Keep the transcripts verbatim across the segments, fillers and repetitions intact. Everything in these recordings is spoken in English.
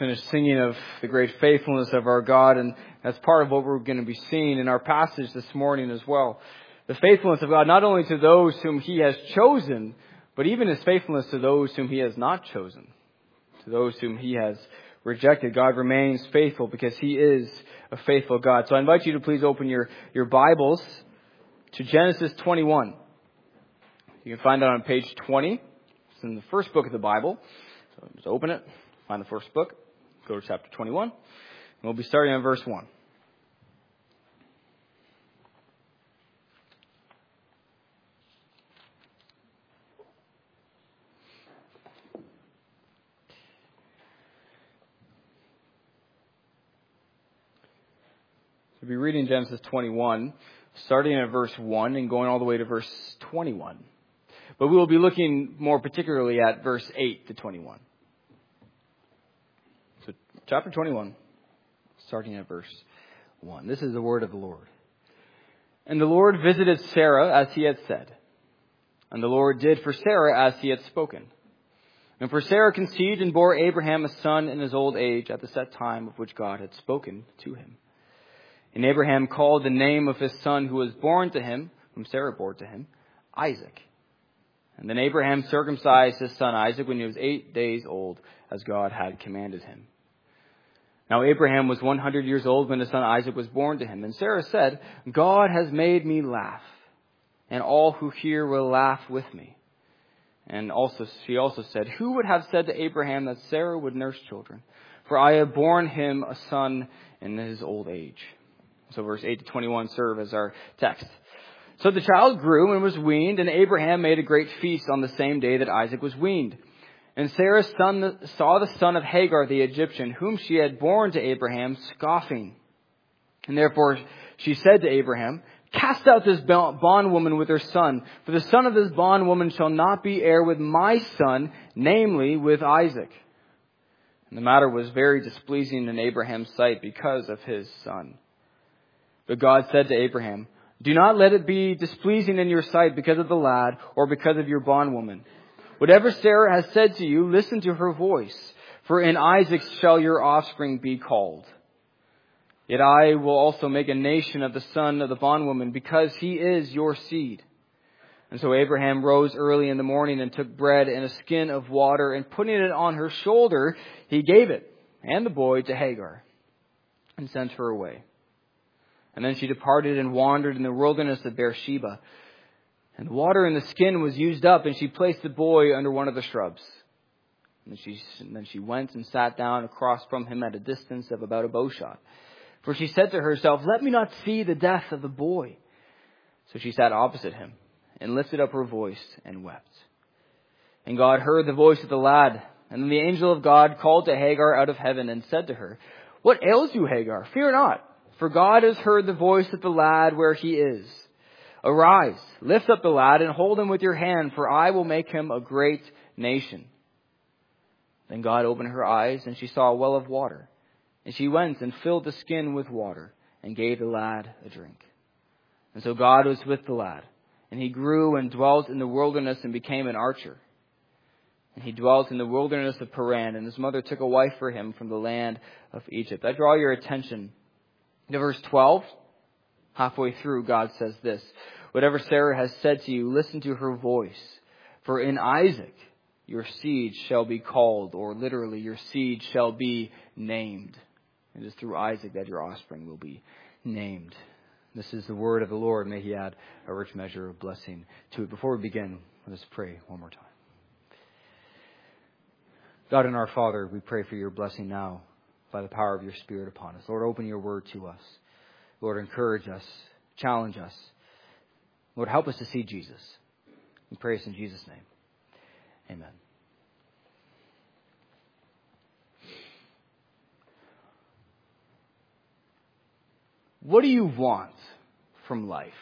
Finished singing of the great faithfulness of our God, and that's part of what we're going to be seeing in our passage this morning as well. The faithfulness of God, not only to those whom He has chosen, but even His faithfulness to those whom He has not chosen. To those whom He has rejected, God remains faithful because He is a faithful God. So I invite you to please open your, your Bibles to Genesis twenty-one. You can find it on page twenty. It's in the first book of the Bible. So just open it, find the first book. Go to chapter twenty-one, and we'll be starting on verse one. We'll be reading Genesis twenty-one, starting at verse one and going all the way to verse twenty-one. But we will be looking more particularly at verse eight to twenty-one. So, chapter twenty-one, starting at verse one. This is the word of the Lord. And the Lord visited Sarah as He had said. And the Lord did for Sarah as He had spoken. And for Sarah conceived and bore Abraham a son in his old age at the set time of which God had spoken to him. And Abraham called the name of his son who was born to him, whom Sarah bore to him, Isaac. And then Abraham circumcised his son Isaac when he was eight days old, as God had commanded him. Now Abraham was one hundred years old when his son Isaac was born to him. And Sarah said, God has made me laugh, and all who hear will laugh with me. And also she also said, who would have said to Abraham that Sarah would nurse children? For I have borne him a son in his old age. So verse eight to twenty-one serve as our text. So the child grew and was weaned, and Abraham made a great feast on the same day that Isaac was weaned. And Sarah son, saw the son of Hagar the Egyptian, whom she had borne to Abraham, scoffing. And therefore she said to Abraham, cast out this bondwoman with her son, for the son of this bondwoman shall not be heir with my son, namely with Isaac. And the matter was very displeasing in Abraham's sight because of his son. But God said to Abraham, do not let it be displeasing in your sight because of the lad or because of your bondwoman. Whatever Sarah has said to you, listen to her voice, for in Isaac shall your offspring be called. Yet I will also make a nation of the son of the bondwoman, because he is your seed. And so Abraham rose early in the morning and took bread and a skin of water, and putting it on her shoulder, he gave it and the boy to Hagar and sent her away. And then she departed and wandered in the wilderness of Beersheba. And the water in the skin was used up, and she placed the boy under one of the shrubs. And, she, and then she went and sat down across from him at a distance of about a bowshot. For she said to herself, let me not see the death of the boy. So she sat opposite him and lifted up her voice and wept. And God heard the voice of the lad. And then the angel of God called to Hagar out of heaven and said to her, what ails you, Hagar? Fear not, for God has heard the voice of the lad where he is. Arise, lift up the lad and hold him with your hand, for I will make him a great nation. Then God opened her eyes, and she saw a well of water. And she went and filled the skin with water and gave the lad a drink. And so God was with the lad, and he grew and dwelt in the wilderness and became an archer. And he dwelt in the wilderness of Paran, and his mother took a wife for him from the land of Egypt. I draw your attention to verse twelve. Halfway through, God says this, whatever Sarah has said to you, listen to her voice. For in Isaac your seed shall be called, or literally your seed shall be named. It is through Isaac that your offspring will be named. This is the word of the Lord. May He add a rich measure of blessing to it. Before we begin, let us pray one more time. God and our Father, we pray for your blessing now by the power of your Spirit upon us. Lord, open your word to us. Lord, encourage us, challenge us. Lord, help us to see Jesus. We pray this in Jesus' name. Amen. What do you want from life?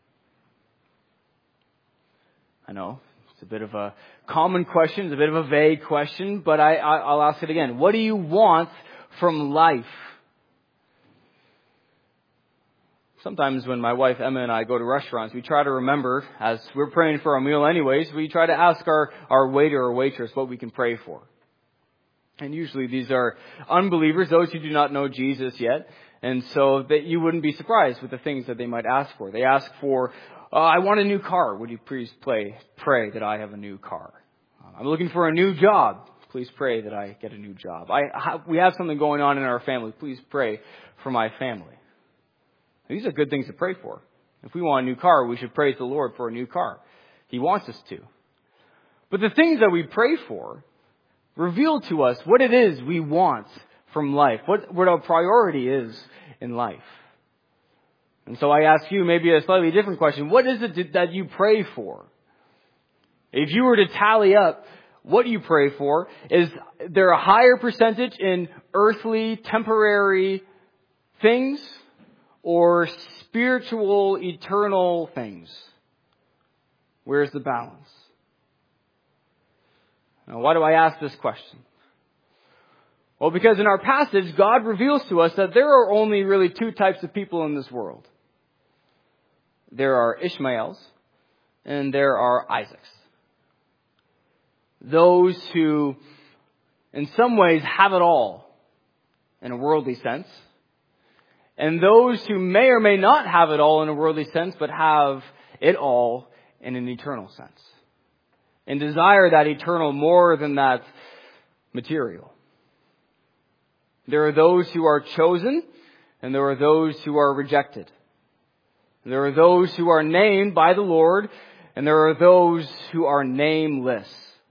I know it's a bit of a common question, it's a bit of a vague question, but I, I, I'll ask it again. What do you want from life? Sometimes when my wife Emma and I go to restaurants, we try to remember, as we're praying for our meal anyways, we try to ask our, our waiter or waitress what we can pray for. And usually these are unbelievers, those who do not know Jesus yet. And so that you wouldn't be surprised with the things that they might ask for. They ask for, uh, I want a new car. Would you please play, pray that I have a new car? I'm looking for a new job. Please pray that I get a new job. I ha- we have something going on in our family. Please pray for my family. These are good things to pray for. If we want a new car, we should praise the Lord for a new car. He wants us to. But the things that we pray for reveal to us what it is we want from life, what, what our priority is in life. And so I ask you maybe a slightly different question. What is it that you pray for? If you were to tally up what you pray for, is there a higher percentage in earthly, temporary things or spiritual, eternal things? Where's the balance? Now, why do I ask this question? Well, because in our passage, God reveals to us that there are only really two types of people in this world. There are Ishmaels and there are Isaacs. Those who, in some ways, have it all in a worldly sense. And those who may or may not have it all in a worldly sense, but have it all in an eternal sense. And desire that eternal more than that material. There are those who are chosen, and there are those who are rejected. There are those who are named by the Lord, and there are those who are nameless.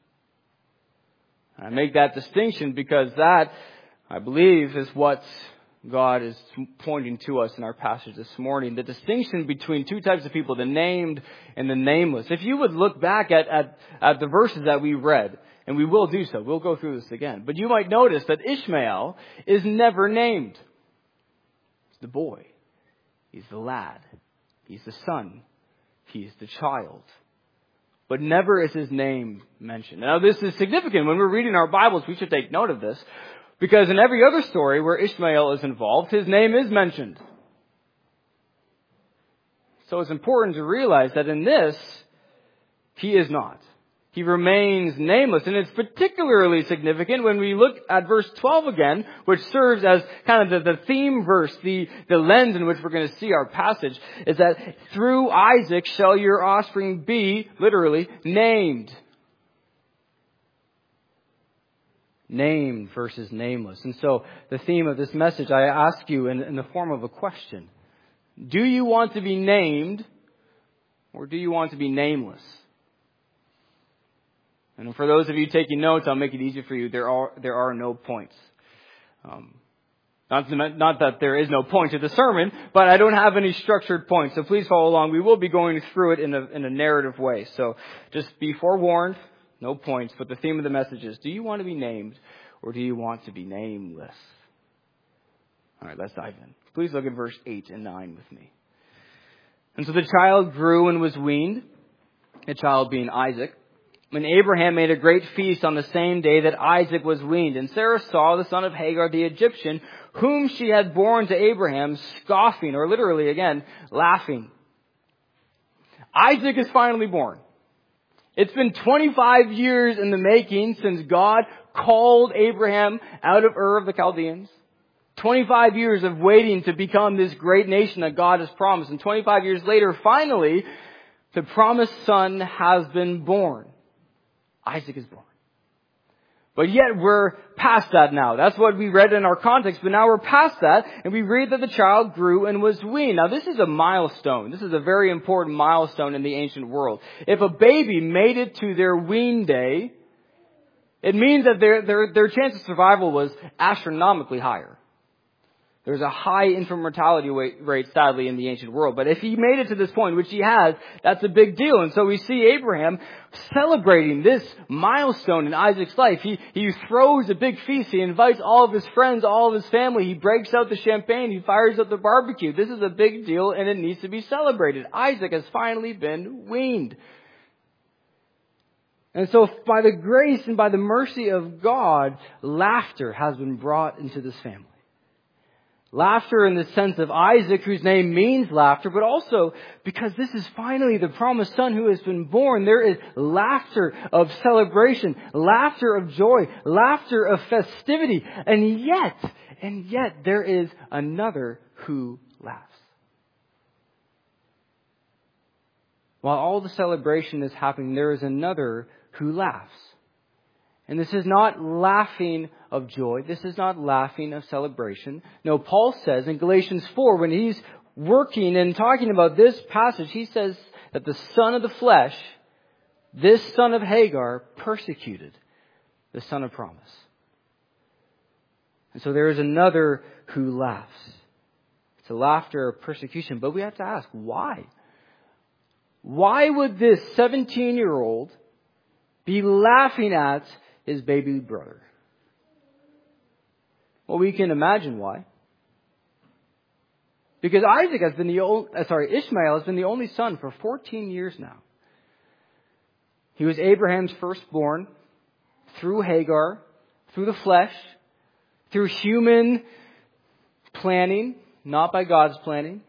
I make that distinction because that, I believe, is what God is pointing to us in our passage this morning. The distinction between two types of people, the named and the nameless. If you would look back at, at, at the verses that we read, and we will do so, we'll go through this again. But you might notice that Ishmael is never named. He's the boy. He's the lad. He's the son. He's the child. But never is his name mentioned. Now this is significant. When we're reading our Bibles, we should take note of this. Because in every other story where Ishmael is involved, his name is mentioned. So it's important to realize that in this, he is not. He remains nameless. And it's particularly significant when we look at verse twelve again, which serves as kind of the, the theme verse, the, the lens in which we're going to see our passage, is that through Isaac shall your offspring be, literally, named. Named versus nameless. And so the theme of this message, I ask you in, in the form of a question. Do you want to be named or do you want to be nameless? And for those of you taking notes, I'll make it easy for you. There are there are no points. Um, not, not that there is no point to the sermon, but I don't have any structured points. So please follow along. We will be going through it in a, in a narrative way. So just be forewarned. No points, but the theme of the message is, do you want to be named or do you want to be nameless? All right, let's dive in. Please look at verse eight and nine with me. And so the child grew and was weaned, the child being Isaac. When Abraham made a great feast on the same day that Isaac was weaned, and Sarah saw the son of Hagar the Egyptian, whom she had borne to Abraham, scoffing, or literally again, laughing. Isaac is finally born. It's been twenty-five years in the making since God called Abraham out of Ur of the Chaldeans. twenty-five years of waiting to become this great nation that God has promised. And twenty-five years later, finally, the promised son has been born. Isaac is born. But yet we're past that now. That's what we read in our context. But now we're past that. And we read that the child grew and was weaned. Now this is a milestone. This is a very important milestone in the ancient world. If a baby made it to their wean day, it means that their, their, their chance of survival was astronomically higher. There's a high infant mortality rate, sadly, in the ancient world. But if he made it to this point, which he has, that's a big deal. And so we see Abraham celebrating this milestone in Isaac's life. He, he throws a big feast. He invites all of his friends, all of his family. He breaks out the champagne. He fires up the barbecue. This is a big deal and it needs to be celebrated. Isaac has finally been weaned. And so by the grace and by the mercy of God, laughter has been brought into this family. Laughter in the sense of Isaac, whose name means laughter, but also because this is finally the promised son who has been born. There is laughter of celebration, laughter of joy, laughter of festivity. And yet, and yet there is another who laughs. While all the celebration is happening, there is another who laughs. And this is not laughing of joy. This is not laughing of celebration. No, Paul says in Galatians four, when he's working and talking about this passage, he says that the son of the flesh, this son of Hagar, persecuted the son of promise. And so there is another who laughs. It's a laughter of persecution. But we have to ask, why? Why would this seventeen-year-old be laughing at his baby brother? Well, we can imagine why. Because Isaac has been the old, uh, sorry, Ishmael has been the only son for fourteen years now. He was Abraham's firstborn through Hagar, through the flesh, through human planning, not by God's planning.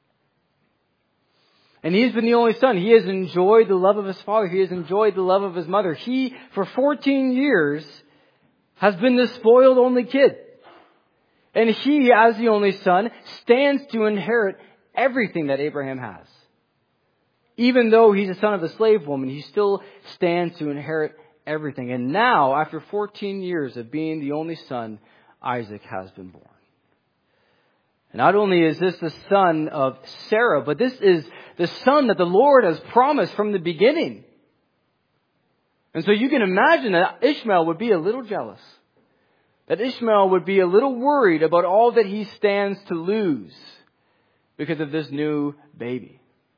And he's been the only son. He has enjoyed the love of his father. He has enjoyed the love of his mother. He, for fourteen years, has been the spoiled only kid. And he, as the only son, stands to inherit everything that Abraham has. Even though he's a son of a slave woman, he still stands to inherit everything. And now, after fourteen years of being the only son, Isaac has been born. And not only is this the son of Sarah, but this is the son that the Lord has promised from the beginning. And so you can imagine that Ishmael would be a little jealous. That Ishmael would be a little worried about all that he stands to lose because of this new baby.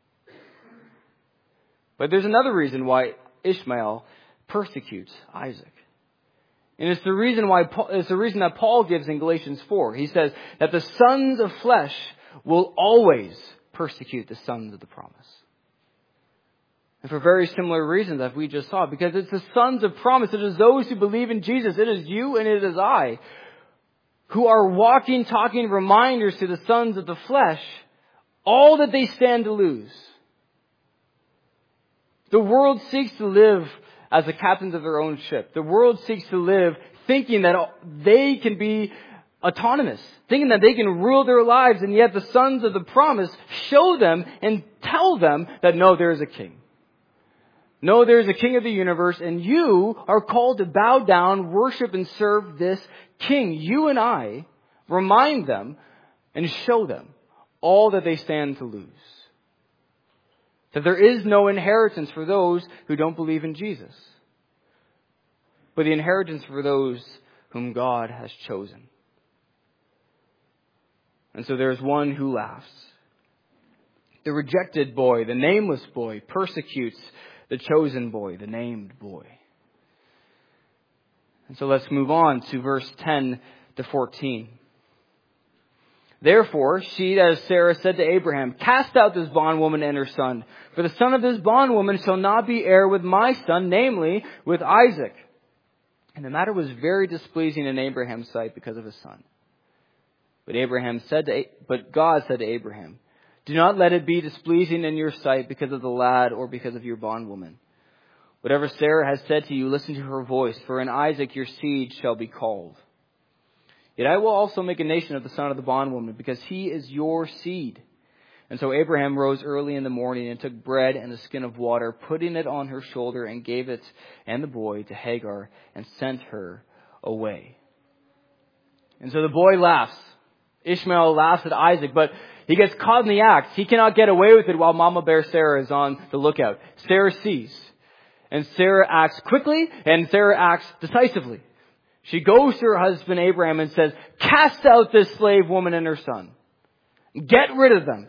But there's another reason why Ishmael persecutes Isaac. And it's the reason why it's the reason that Paul gives in Galatians four. He says that the sons of flesh will always persecute the sons of the promise. And for very similar reasons that we just saw. Because it's the sons of promise. It is those who believe in Jesus. It is you and it is I who are walking, talking reminders to the sons of the flesh all that they stand to lose. The world seeks to live as the captains of their own ship. The world seeks to live thinking that they can be autonomous, thinking that they can rule their lives, and yet the sons of the promise show them and tell them that no, there is a king. No, there is a king of the universe, and you are called to bow down, worship, and serve this king. You and I remind them and show them all that they stand to lose. That there is no inheritance for those who don't believe in Jesus, but the inheritance for those whom God has chosen. And so there's one who laughs. The rejected boy, the nameless boy, persecutes the chosen boy, the named boy. And so let's move on to verse ten to fourteen. Therefore, she, that is Sarah, said to Abraham, cast out this bondwoman and her son, for the son of this bondwoman shall not be heir with my son, namely with Isaac. And the matter was very displeasing in Abraham's sight because of his son. But Abraham said to, but God said to Abraham, do not let it be displeasing in your sight because of the lad or because of your bondwoman. Whatever Sarah has said to you, listen to her voice, for in Isaac your seed shall be called. Yet I will also make a nation of the son of the bondwoman, because he is your seed. And so Abraham rose early in the morning and took bread and a skin of water, putting it on her shoulder, and gave it and the boy to Hagar and sent her away. And so the boy laughs. Ishmael laughs at Isaac, but he gets caught in the act. He cannot get away with it while Mama Bear Sarah is on the lookout. Sarah sees. And Sarah acts quickly, and Sarah acts decisively. She goes to her husband Abraham and says, cast out this slave woman and her son. Get rid of them.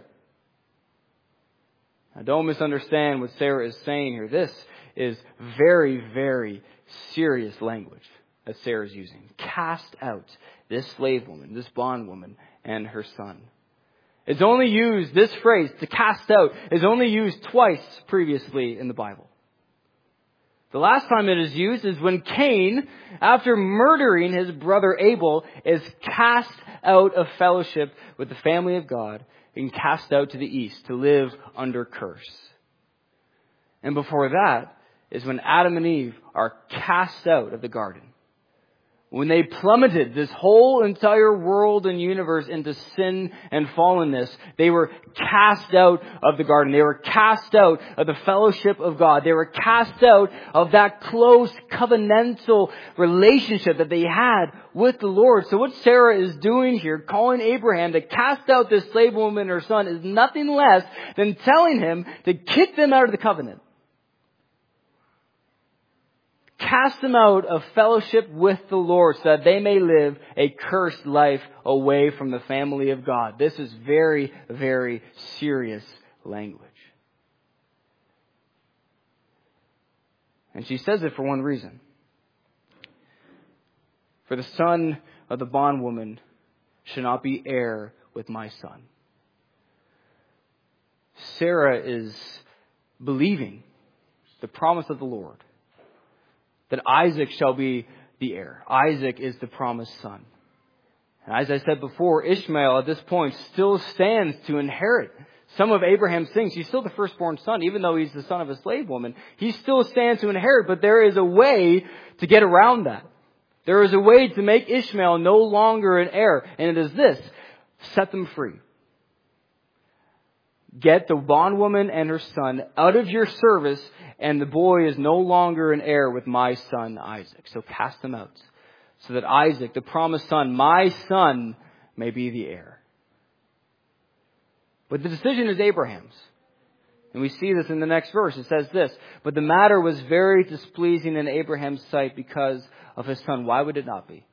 Now don't misunderstand what Sarah is saying here. This is very, very serious language that Sarah is using. Cast out this slave woman, this bondwoman, and her son. It's only used, this phrase, to cast out, is only used twice previously in the Bible. The last time it is used is when Cain, after murdering his brother Abel, is cast out of fellowship with the family of God and cast out to the east to live under curse. And before that is when Adam and Eve are cast out of the garden. When they plummeted this whole entire world and universe into sin and fallenness, they were cast out of the garden. They were cast out of the fellowship of God. They were cast out of that close covenantal relationship that they had with the Lord. So what Sarah is doing here, calling Abraham to cast out this slave woman and her son, is nothing less than telling him to kick them out of the covenant. Cast them out of fellowship with the Lord so that they may live a cursed life away from the family of God. This is very, very serious language. And she says it for one reason. For the son of the bondwoman should not be heir with my son. Sarah is believing the promise of the Lord, that Isaac shall be the heir. Isaac is the promised son. And as I said before, Ishmael at this point still stands to inherit some of Abraham's things. He's still the firstborn son, even though he's the son of a slave woman. He still stands to inherit, but there is a way to get around that. There is a way to make Ishmael no longer an heir, and it is this: set them free. Get the bondwoman and her son out of your service, and the boy is no longer an heir with my son Isaac. So cast them out, so that Isaac, the promised son, my son, may be the heir. But the decision is Abraham's. And we see this in the next verse. It says this: but the matter was very displeasing in Abraham's sight because of his son. Why would it not be?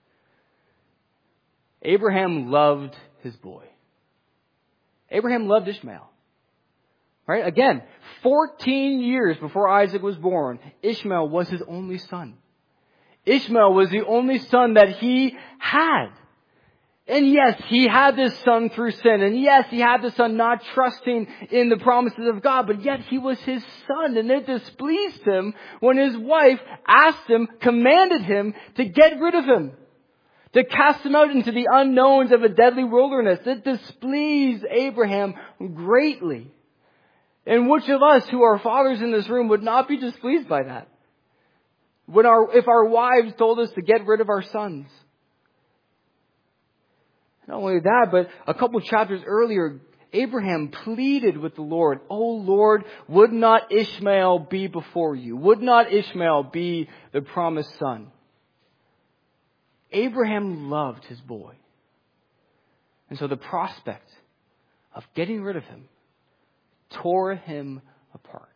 Abraham loved his boy. Abraham loved Ishmael. Right? Again, fourteen years before Isaac was born, Ishmael was his only son. Ishmael was the only son that he had. And yes, he had this son through sin. And yes, he had this son not trusting in the promises of God. But yet he was his son. And it displeased him when his wife asked him, commanded him to get rid of him, to cast him out into the unknowns of a deadly wilderness. It displeased Abraham greatly. And which of us who are fathers in this room would not be displeased by that? When our, if our wives told us to get rid of our sons. Not only that, but a couple chapters earlier, Abraham pleaded with the Lord, "Oh Lord, would not Ishmael be before you? Would not Ishmael be the promised son?" Abraham loved his boy. And so the prospect of getting rid of him tore him apart.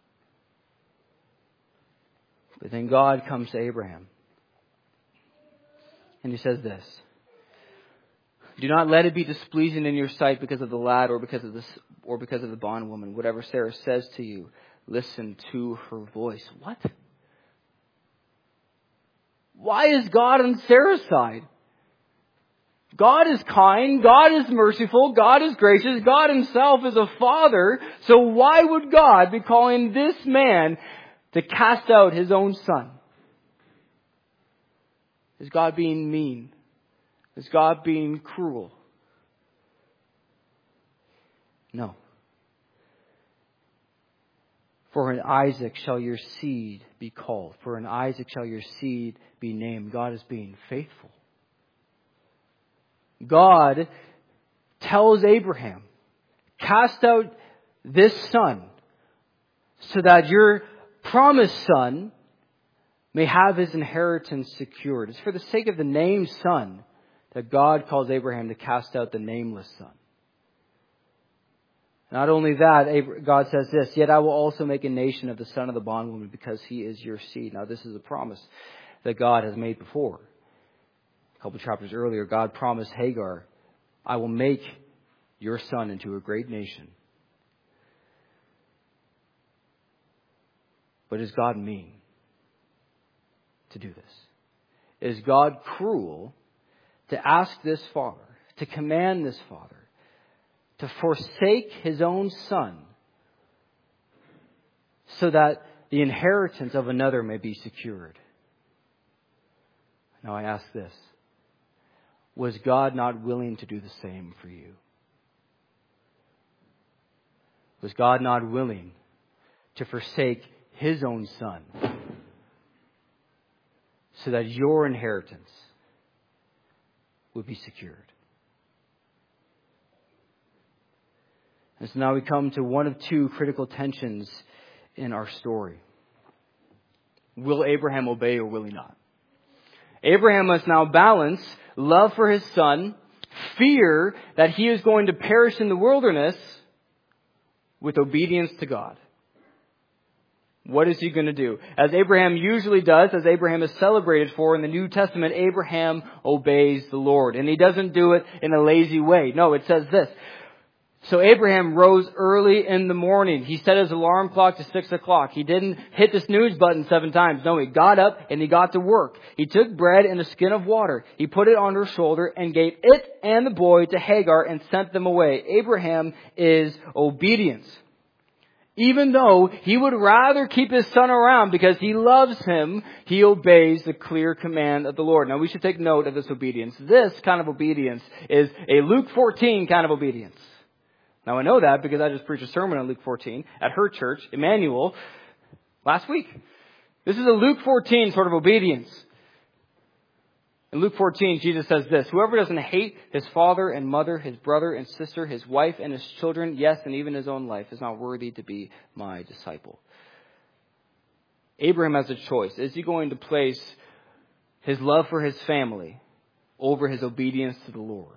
But then God comes to Abraham and he says this: do not let it be displeasing in your sight because of the lad or because of the, or because of the bondwoman. Whatever Sarah says to you, listen to her voice. What? Why is God on Sarah's side? God is kind. God is merciful. God is gracious. God himself is a father. So why would God be calling this man to cast out his own son? Is God being mean? Is God being cruel? No. For in Isaac shall your seed be called. For in Isaac shall your seed be named. God is being faithful. God tells Abraham, cast out this son so that your promised son may have his inheritance secured. It's for the sake of the named son that God calls Abraham to cast out the nameless son. Not only that, God says this: yet I will also make a nation of the son of the bondwoman because he is your seed. Now this is a promise that God has made before. A couple of chapters earlier, God promised Hagar, I will make your son into a great nation. But is God mean to do this? Is God cruel to ask this father, to command this father, to forsake his own son so that the inheritance of another may be secured. Now I ask this. Was God not willing to do the same for you? Was God not willing to forsake His own Son so that your inheritance would be secured? And so now we come to one of two critical tensions in our story. Will Abraham obey or will he not? Abraham must now balance love for his son, fear that he is going to perish in the wilderness, with obedience to God. What is he going to do? As Abraham usually does, as Abraham is celebrated for in the New Testament, Abraham obeys the Lord. And he doesn't do it in a lazy way. No, it says this. So Abraham rose early in the morning. He set his alarm clock to six o'clock. He didn't hit the snooze button seven times. No, he got up and he got to work. He took bread and a skin of water. He put it on her shoulder and gave it and the boy to Hagar and sent them away. Abraham is obedience. Even though he would rather keep his son around because he loves him, he obeys the clear command of the Lord. Now we should take note of this obedience. This kind of obedience is a Luke fourteen kind of obedience. Now I know that because I just preached a sermon on Luke fourteen at her church, Emmanuel, last week. This is a Luke fourteen sort of obedience. In Luke fourteen, Jesus says this, whoever doesn't hate his father and mother, his brother and sister, his wife and his children, yes, and even his own life, is not worthy to be my disciple. Abraham has a choice. Is he going to place his love for his family over his obedience to the Lord?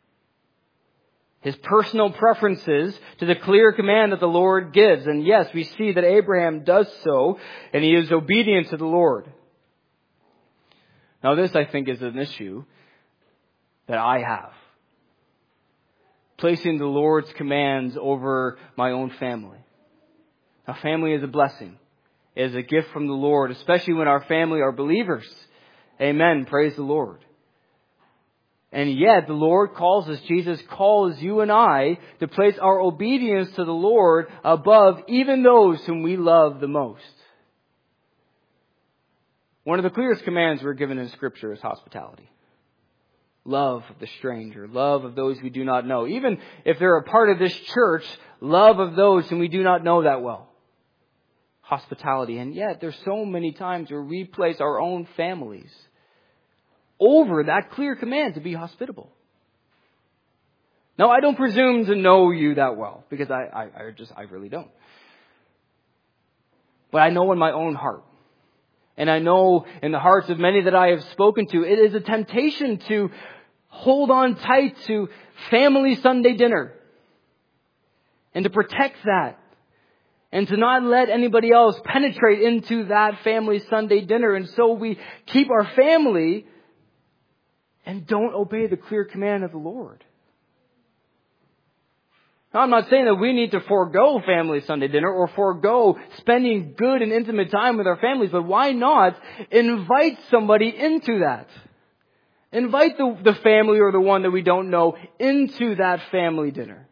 His personal preferences to the clear command that the Lord gives. And yes, we see that Abraham does so, and he is obedient to the Lord. Now this, I think, is an issue that I have. Placing the Lord's commands over my own family. Now family is a blessing. It is a gift from the Lord, especially when our family are believers. Amen. Praise the Lord. And yet the Lord calls us, Jesus calls you and I to place our obedience to the Lord above even those whom we love the most. One of the clearest commands we're given in Scripture is hospitality. Love of the stranger, love of those we do not know. Even if they're a part of this church, love of those whom we do not know that well. Hospitality. And yet there's so many times where we place our own families over that clear command to be hospitable. Now, I don't presume to know you that well, because I, I, I just, I really don't. But I know in my own heart, and I know in the hearts of many that I have spoken to, it is a temptation to hold on tight to family Sunday dinner, and to protect that, and to not let anybody else penetrate into that family Sunday dinner. And so we keep our family and don't obey the clear command of the Lord. Now, I'm not saying that we need to forego family Sunday dinner or forego spending good and intimate time with our families, but why not invite somebody into that? Invite the, the family or the one that we don't know into that family dinner.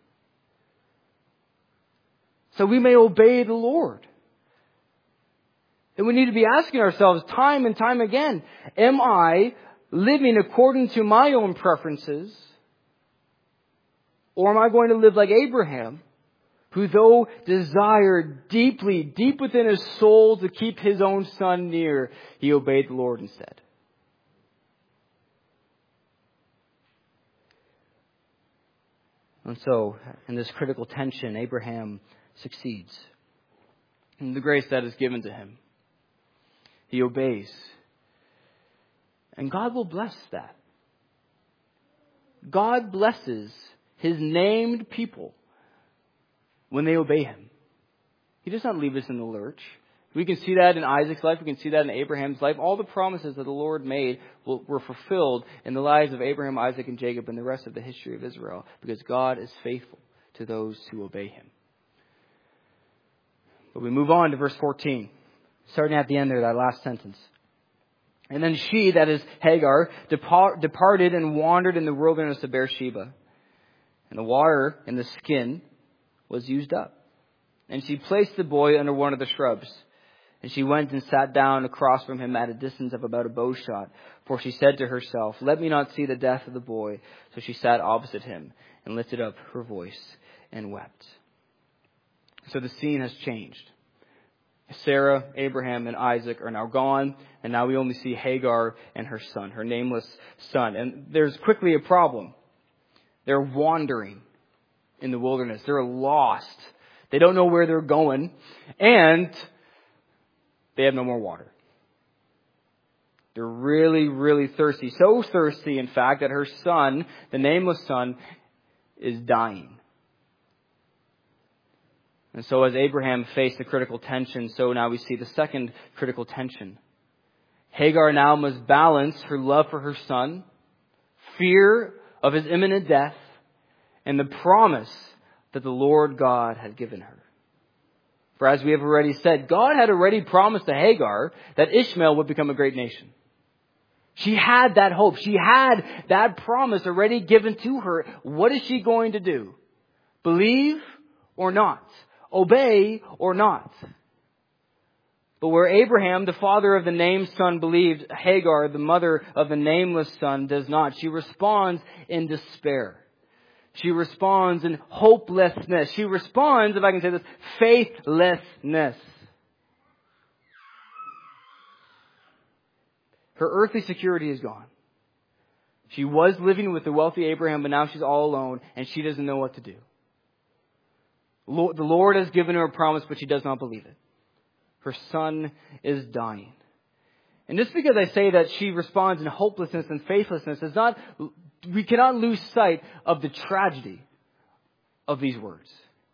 So we may obey the Lord. And we need to be asking ourselves time and time again, am I living according to my own preferences? Or am I going to live like Abraham, who though desired deeply, deep within his soul to keep his own son near, he obeyed the Lord instead? And so, in this critical tension, Abraham succeeds in the grace that is given to him. He obeys. And God will bless that. God blesses His named people when they obey Him. He does not leave us in the lurch. We can see that in Isaac's life. We can see that in Abraham's life. All the promises that the Lord made were fulfilled in the lives of Abraham, Isaac, and Jacob and the rest of the history of Israel, because God is faithful to those who obey Him. But we move on to verse fourteen, starting at the end there, that last sentence. And then she, that is Hagar, depart, departed and wandered in the wilderness of Beersheba. And the water in the skin was used up. And she placed the boy under one of the shrubs. And she went and sat down across from him at a distance of about a bow shot. For she said to herself, let me not see the death of the boy. So she sat opposite him and lifted up her voice and wept. So the scene has changed. Sarah, Abraham, and Isaac are now gone. And now we only see Hagar and her son, her nameless son. And there's quickly a problem. They're wandering in the wilderness. They're lost. They don't know where they're going. And they have no more water. They're really, really thirsty. So thirsty, in fact, that her son, the nameless son, is dying. And so as Abraham faced the critical tension, so now we see the second critical tension. Hagar now must balance her love for her son, fear of his imminent death, and the promise that the Lord God had given her. For as we have already said, God had already promised to Hagar that Ishmael would become a great nation. She had that hope. She had that promise already given to her. What is she going to do? Believe or not? Obey or not? But where Abraham, the father of the named son, believed, Hagar, the mother of the nameless son, does not. She responds in despair. She responds in hopelessness. She responds, if I can say this, faithlessness. Her earthly security is gone. She was living with the wealthy Abraham, but now she's all alone, and she doesn't know what to do. The Lord has given her a promise, but she does not believe it. Her son is dying. And just because I say that she responds in hopelessness and faithlessness is not... We cannot lose sight of the tragedy of these words.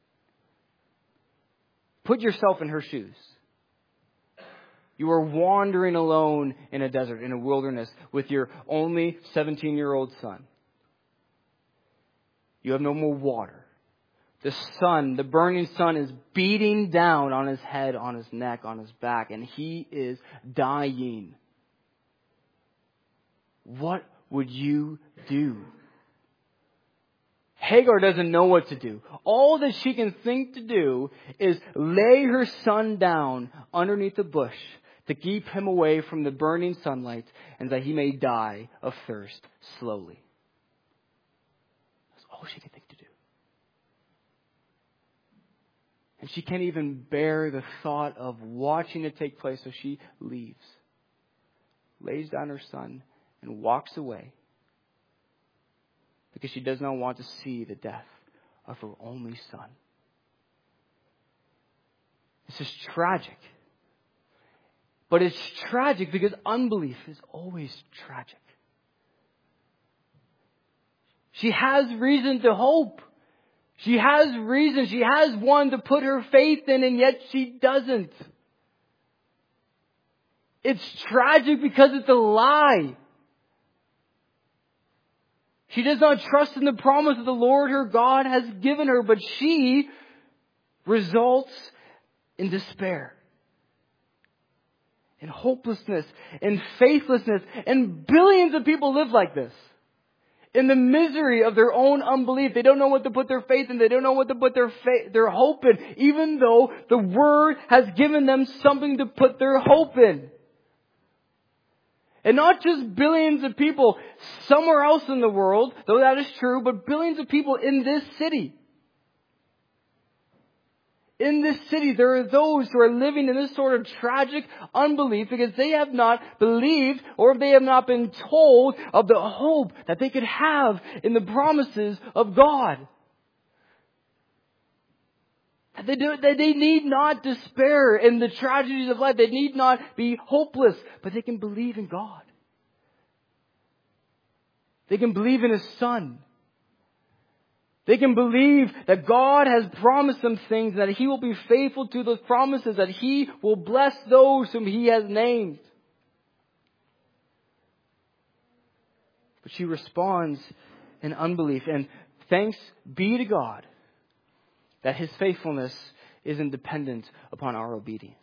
Put yourself in her shoes. You are wandering alone in a desert, in a wilderness, with your only seventeen-year-old son. You have no more water. The sun, the burning sun, is beating down on his head, on his neck, on his back, and he is dying. What would you do? Hagar doesn't know what to do. All that she can think to do is lay her son down underneath a bush to keep him away from the burning sunlight and that he may die of thirst slowly. That's all she can think to do. And she can't even bear the thought of watching it take place, so she leaves, lays down her son, and walks away because she does not want to see the death of her only son. This is tragic. But it's tragic because unbelief is always tragic. She has reason to hope. She has reason. She has one to put her faith in, and yet she doesn't. It's tragic because it's a lie. She does not trust in the promise that the Lord her God has given her, but she results in despair, in hopelessness, in faithlessness. And billions of people live like this. In the misery of their own unbelief. They don't know what to put their faith in. They don't know what to put their faith, their hope in, even though the Word has given them something to put their hope in. And not just billions of people somewhere else in the world, though that is true, but billions of people in this city. In this city, there are those who are living in this sort of tragic unbelief because they have not believed or they have not been told of the hope that they could have in the promises of God. That they, do, that they need not despair in the tragedies of life. They need not be hopeless, but they can believe in God. They can believe in His Son. They can believe that God has promised them things, that He will be faithful to those promises, that He will bless those whom He has named. But she responds in unbelief. And thanks be to God that His faithfulness isn't dependent upon our obedience.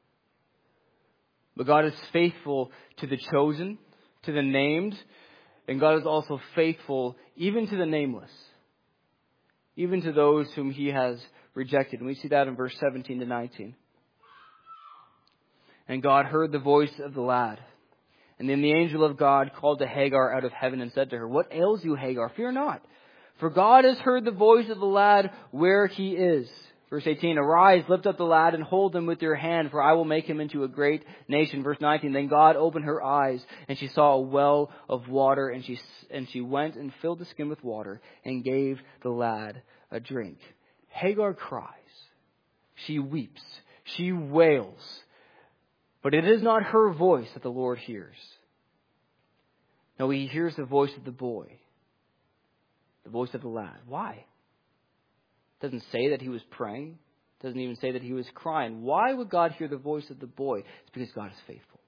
But God is faithful to the chosen, to the named, and God is also faithful even to the nameless, even to those whom He has rejected. And we see that in verse seventeen to nineteen. And God heard the voice of the lad. And then the angel of God called to Hagar out of heaven and said to her, "What ails you, Hagar? Fear not, for God has heard the voice of the lad where he is." Verse eighteen, "Arise, lift up the lad and hold him with your hand, for I will make him into a great nation." Verse nineteen, "Then God opened her eyes, and she saw a well of water, and she and she went and filled the skin with water and gave the lad a drink." Hagar cries. She weeps. She wails. But it is not her voice that the Lord hears. No, he hears the voice of the boy. The voice of the lad. Why? It doesn't say that he was praying. It doesn't even say that he was crying. Why would God hear the voice of the boy? It's because God is faithful.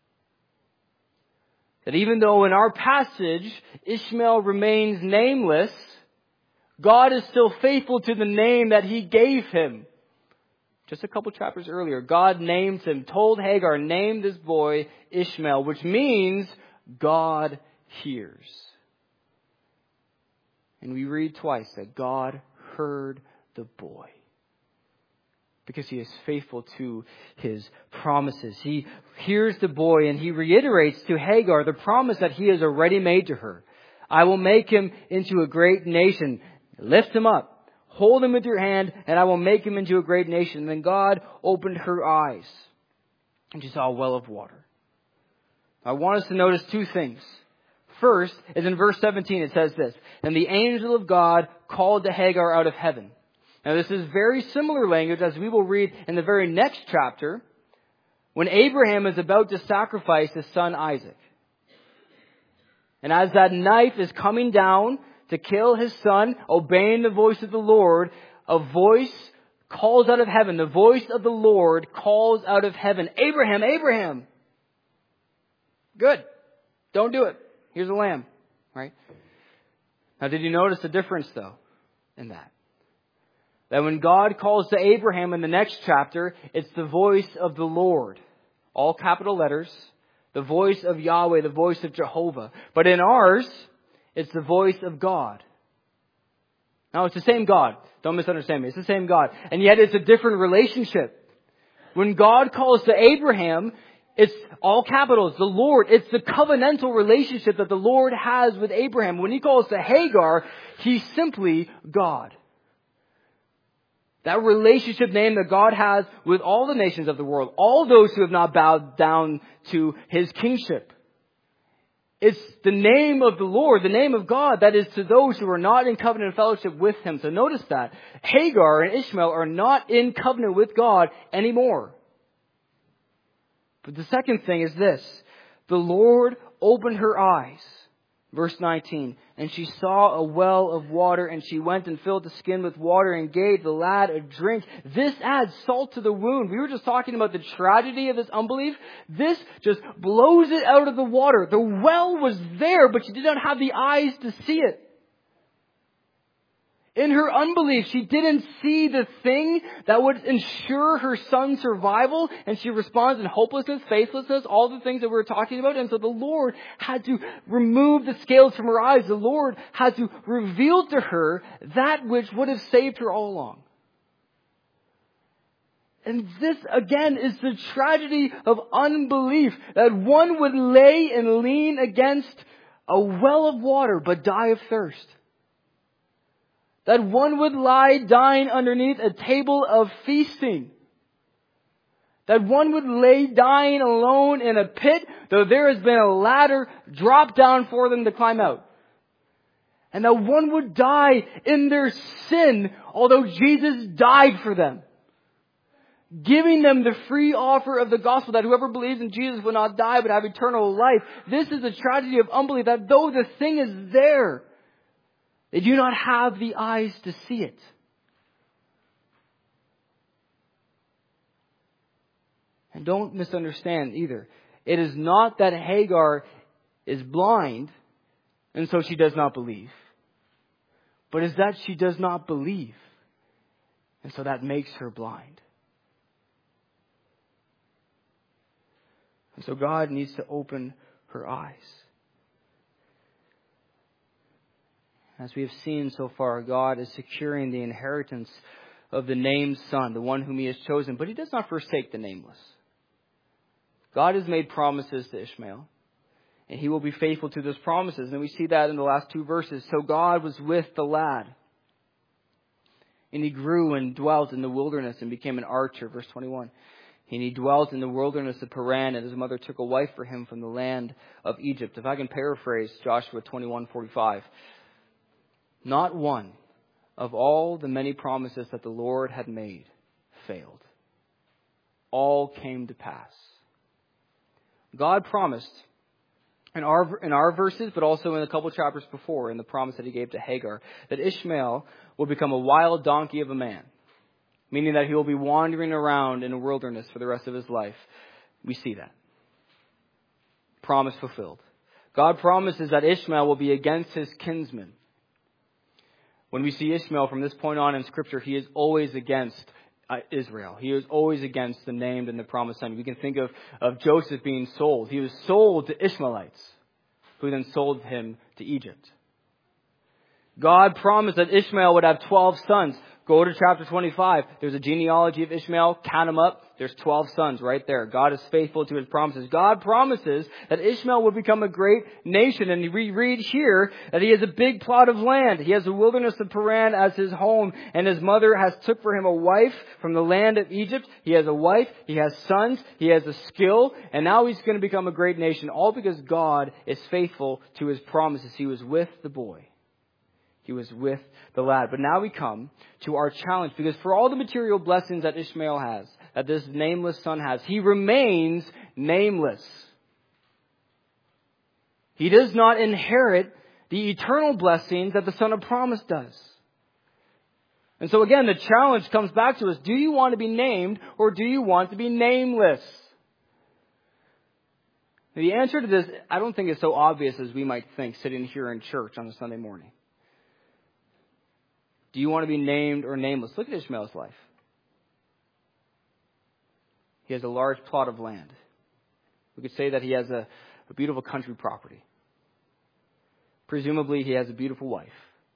That even though in our passage Ishmael remains nameless, God is still faithful to the name that he gave him. Just a couple chapters earlier, God named him, told Hagar, "Name this boy Ishmael," which means God hears. And we read twice that God heard the boy because he is faithful to his promises. He hears the boy and he reiterates to Hagar the promise that he has already made to her. "I will make him into a great nation. Lift him up. Hold him with your hand, and I will make him into a great nation." And then God opened her eyes, and she saw a well of water. I want us to notice two things. First is in verse seventeen, it says this, "And the angel of God called to Hagar out of heaven." Now this is very similar language as we will read in the very next chapter when Abraham is about to sacrifice his son Isaac. And as that knife is coming down to kill his son, obeying the voice of the Lord, a voice calls out of heaven. The voice of the Lord calls out of heaven, "Abraham, Abraham." Good. Don't do it. Here's a lamb. Right? Now, did you notice the difference, though, in that? That when God calls to Abraham in the next chapter, it's the voice of the Lord. All capital letters. The voice of Yahweh, the voice of Jehovah. But in ours, it's the voice of God. Now, it's the same God. Don't misunderstand me. It's the same God. And yet it's a different relationship. When God calls to Abraham, it's all capitals, the Lord. It's the covenantal relationship that the Lord has with Abraham. When he calls to Hagar, he's simply God. That relationship name that God has with all the nations of the world. All those who have not bowed down to his kingship. It's the name of the Lord, the name of God, that is to those who are not in covenant and fellowship with him. So notice that Hagar and Ishmael are not in covenant with God anymore. But the second thing is this. The Lord opened her eyes. Verse nineteen. "And she saw a well of water, and she went and filled the skin with water and gave the lad a drink." This adds salt to the wound. We were just talking about the tragedy of this unbelief. This just blows it out of the water. The well was there, but she did not have the eyes to see it. In her unbelief, she didn't see the thing that would ensure her son's survival, and she responds in hopelessness, faithlessness, all the things that we were talking about. And so the Lord had to remove the scales from her eyes. The Lord had to reveal to her that which would have saved her all along. And this, again, is the tragedy of unbelief, that one would lay and lean against a well of water but die of thirst. That one would lie dying underneath a table of feasting. That one would lay dying alone in a pit, though there has been a ladder dropped down for them to climb out. And that one would die in their sin, although Jesus died for them. Giving them the free offer of the gospel that whoever believes in Jesus will not die but have eternal life. This is the tragedy of unbelief, that though the thing is there, they do not have the eyes to see it. And don't misunderstand either. It is not that Hagar is blind and so she does not believe. But it's that she does not believe. And so that makes her blind. And so God needs to open her eyes. As we have seen so far, God is securing the inheritance of the named Son, the one whom he has chosen. But he does not forsake the nameless. God has made promises to Ishmael, and he will be faithful to those promises. And we see that in the last two verses. So God was with the lad, and he grew and dwelt in the wilderness and became an archer. Verse twenty-one. And he dwelt in the wilderness of Paran, and his mother took a wife for him from the land of Egypt. If I can paraphrase Joshua twenty-one forty-five. Not one of all the many promises that the Lord had made failed. All came to pass. God promised in our, in our verses, but also in a couple chapters before, in the promise that he gave to Hagar, that Ishmael will become a wild donkey of a man. Meaning that he will be wandering around in a wilderness for the rest of his life. We see that. Promise fulfilled. God promises that Ishmael will be against his kinsmen. When we see Ishmael from this point on in Scripture, he is always against uh, Israel. He is always against the named and the promised son. We can think of, of Joseph being sold. He was sold to Ishmaelites, who then sold him to Egypt. God promised that Ishmael would have twelve sons. Go to chapter twenty-five. There's a genealogy of Ishmael. Count them up. There's twelve sons right there. God is faithful to his promises. God promises that Ishmael will become a great nation. And we read here that he has a big plot of land. He has the wilderness of Paran as his home. And his mother has took for him a wife from the land of Egypt. He has a wife. He has sons. He has a skill. And now he's going to become a great nation. All because God is faithful to his promises. He was with the boy. He was with the lad. But now we come to our challenge. Because for all the material blessings that Ishmael has, that this nameless son has, he remains nameless. He does not inherit the eternal blessings that the son of promise does. And so again, the challenge comes back to us. Do you want to be named or do you want to be nameless? The answer to this, I don't think is so obvious as we might think sitting here in church on a Sunday morning. Do you want to be named or nameless? Look at Ishmael's life. He has a large plot of land. We could say that he has a, a beautiful country property. Presumably, he has a beautiful wife.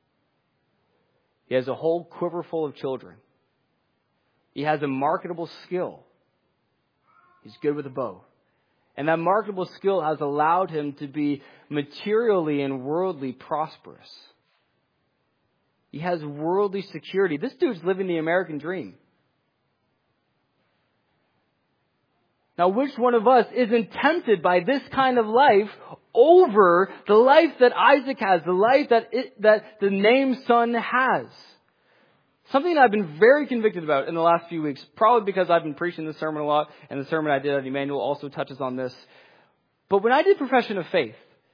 He has a whole quiver full of children. He has a marketable skill. He's good with a bow. And that marketable skill has allowed him to be materially and worldly prosperous. He has worldly security. This dude's living the American dream. Now, which one of us isn't tempted by this kind of life over the life that Isaac has, the life that it, that the named son has? Something that I've been very convicted about in the last few weeks, probably because I've been preaching this sermon a lot, and the sermon I did at Emmanuel also touches on this. But when I did Profession of Faith,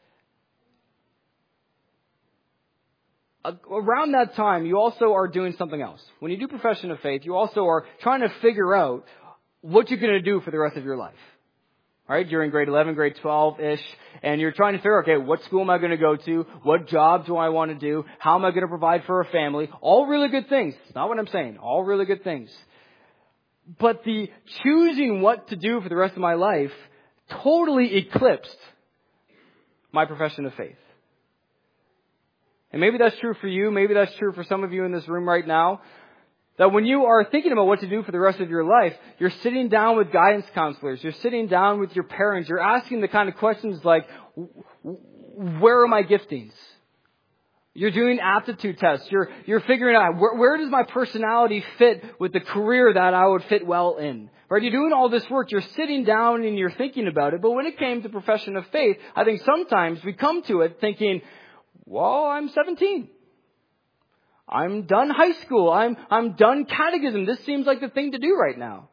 around that time, you also are doing something else. When you do Profession of Faith, you also are trying to figure out what you're going to do for the rest of your life. All right, you're in grade eleven, grade twelve-ish, and you're trying to figure, okay, what school am I going to go to? What job do I want to do? How am I going to provide for a family? All really good things. It's not what I'm saying. All really good things. But the choosing what to do for the rest of my life totally eclipsed my profession of faith. And maybe that's true for you. Maybe that's true for some of you in this room right now. That when you are thinking about what to do for the rest of your life, you're sitting down with guidance counselors. You're sitting down with your parents. You're asking the kind of questions like, where are my giftings? You're doing aptitude tests. You're, you're figuring out where, where does my personality fit with the career that I would fit well in? Right? You're doing all this work. You're sitting down and you're thinking about it. But when it came to profession of faith, I think sometimes we come to it thinking, well, I'm seventeen. I'm done high school. I'm, I'm done catechism. This seems like the thing to do right now.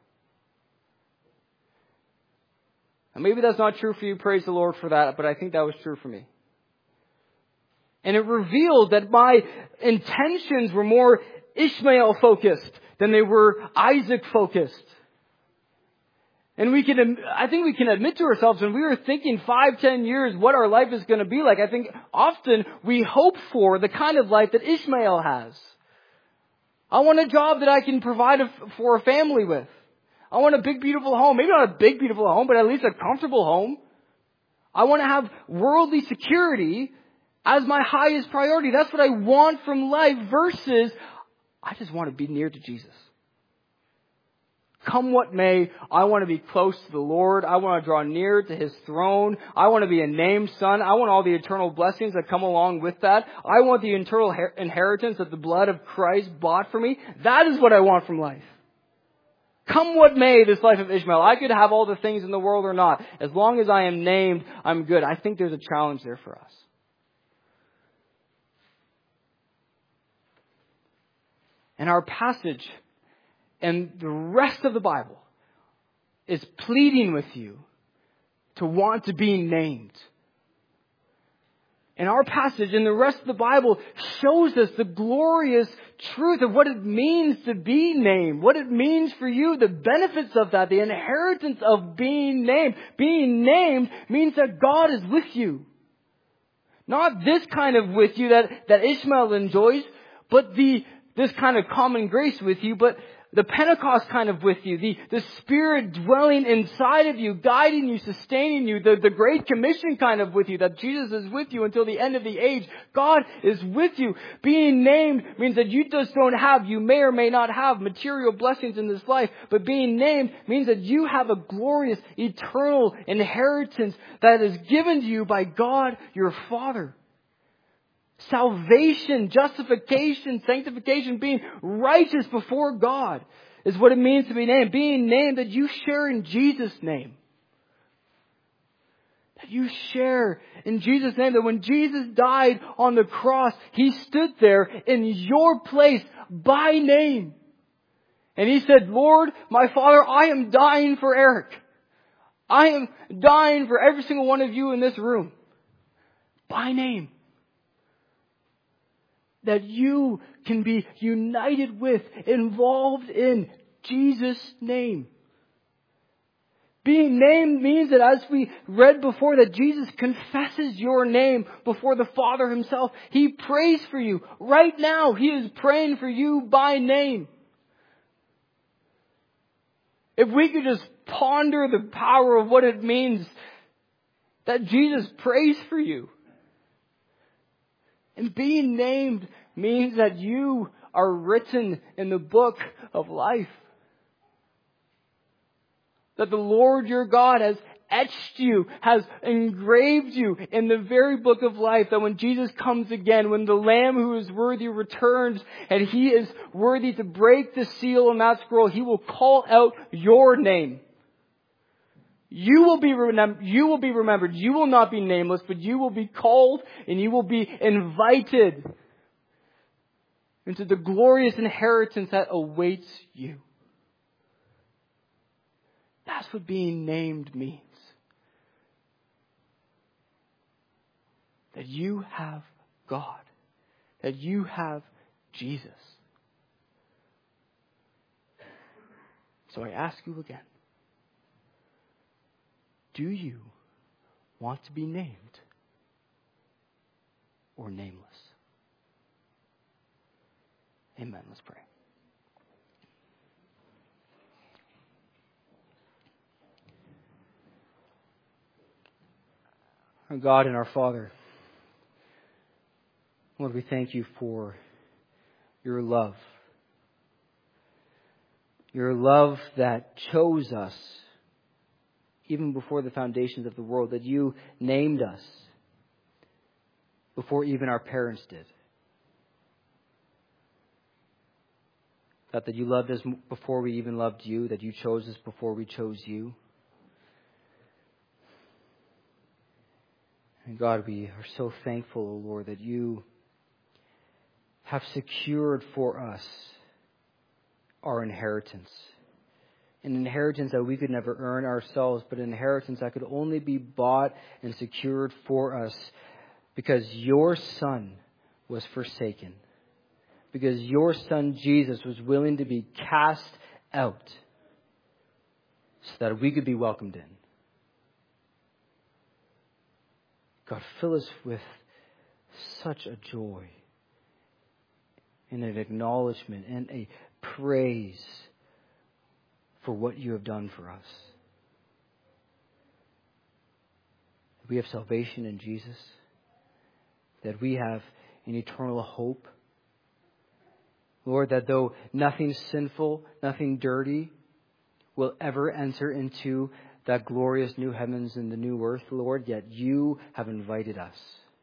And maybe that's not true for you. Praise the Lord for that. But I think that was true for me. And it revealed that my intentions were more Ishmael focused than they were Isaac focused. And we can, I think we can admit to ourselves when we were thinking five, ten years what our life is going to be like, I think often we hope for the kind of life that Ishmael has. I want a job that I can provide a, for a family with. I want a big, beautiful home. Maybe not a big, beautiful home, but at least a comfortable home. I want to have worldly security as my highest priority. That's what I want from life versus I just want to be near to Jesus. come what may, I want to be close to the Lord. I want to draw near to His throne. I want to be a named son. I want all the eternal blessings that come along with that. I want the eternal her- inheritance that the blood of Christ bought for me. That is what I want from life. Come what may, this life of Ishmael. I could have all the things in the world or not. As long as I am named, I'm good. I think there's a challenge there for us. And our passage and the rest of the Bible is pleading with you to want to be named. And our passage and the rest of the Bible shows us the glorious truth of what it means to be named, what it means for you, the benefits of that, the inheritance of being named. Being named means that God is with you. Not this kind of with you that, that Ishmael enjoys, but the this kind of common grace with you, but the Pentecost kind of with you, the, the Spirit dwelling inside of you, guiding you, sustaining you, the, the Great Commission kind of with you, that Jesus is with you until the end of the age. God is with you. Being named means that you just don't have, you may or may not have material blessings in this life, but being named means that you have a glorious, eternal inheritance that is given to you by God, your Father. Salvation, justification, sanctification, being righteous before God is what it means to be named. Being named that you share in Jesus' name. That you share in Jesus' name. That when Jesus died on the cross, He stood there in your place by name. And He said, Lord, my Father, I am dying for Eric. I am dying for every single one of you in this room. By name. That you can be united with, involved in Jesus' name. Being named means that, as we read before, that Jesus confesses your name before the Father Himself. He prays for you. Right now, He is praying for you by name. If we could just ponder the power of what it means that Jesus prays for you. And being named means that you are written in the book of life. That the Lord your God has etched you, has engraved you in the very book of life. That when Jesus comes again, when the Lamb who is worthy returns and He is worthy to break the seal on that scroll, He will call out your name. You will be remem- you will be remembered. You will not be nameless, but you will be called and you will be invited into the glorious inheritance that awaits you. That's what being named means. That you have God. That you have Jesus. So I ask you again. Do you want to be named or nameless? Amen. Let's pray. Our God and our Father, Lord, we thank you for your love. Your love that chose us even before the foundations of the world, that you named us before even our parents did. God, that you loved us before we even loved you, that you chose us before we chose you. And God, we are so thankful, O Lord, that you have secured for us our inheritance. An inheritance that we could never earn ourselves, but an inheritance that could only be bought and secured for us because your Son was forsaken. Because your Son Jesus was willing to be cast out so that we could be welcomed in. God, fill us with such a joy and an acknowledgement and a praise for what you have done for us. We have salvation in Jesus. That we have an eternal hope. Lord, that though nothing sinful, nothing dirty will ever enter into that glorious new heavens and the new earth, Lord, yet you have invited us.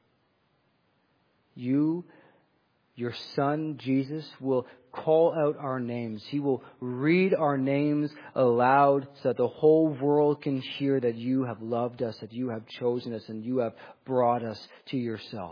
You, your Son, Jesus, will call out our names. He will read our names aloud so that the whole world can hear that you have loved us, that you have chosen us, and you have brought us to yourself.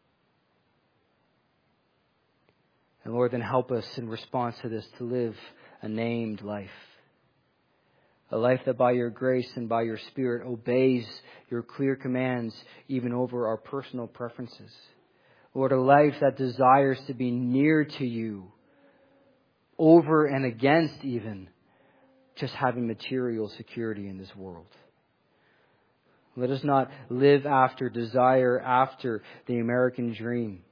And Lord, then help us in response to this to live a named life. A life that by your grace and by your Spirit obeys your clear commands even over our personal preferences. Lord, a life that desires to be near to you over and against even just having material security in this world. Let us not live after, desire after the American dream.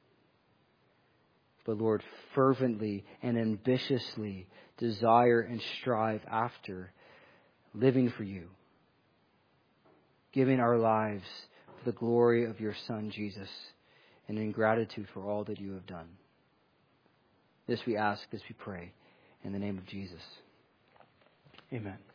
But Lord, fervently and ambitiously desire and strive after living for you, giving our lives for the glory of your Son, Jesus, and in gratitude for all that you have done. This we ask, this we pray, in the name of Jesus. Amen.